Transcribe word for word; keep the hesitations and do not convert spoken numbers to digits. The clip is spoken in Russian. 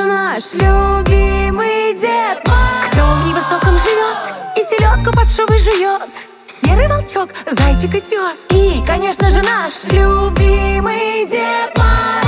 наш любимый Дед Мороз. Кто в невысоком живет и селедку под шубой жует? Серый волчок, зайчик и пес. И, конечно же, наш любимый Дед Мороз.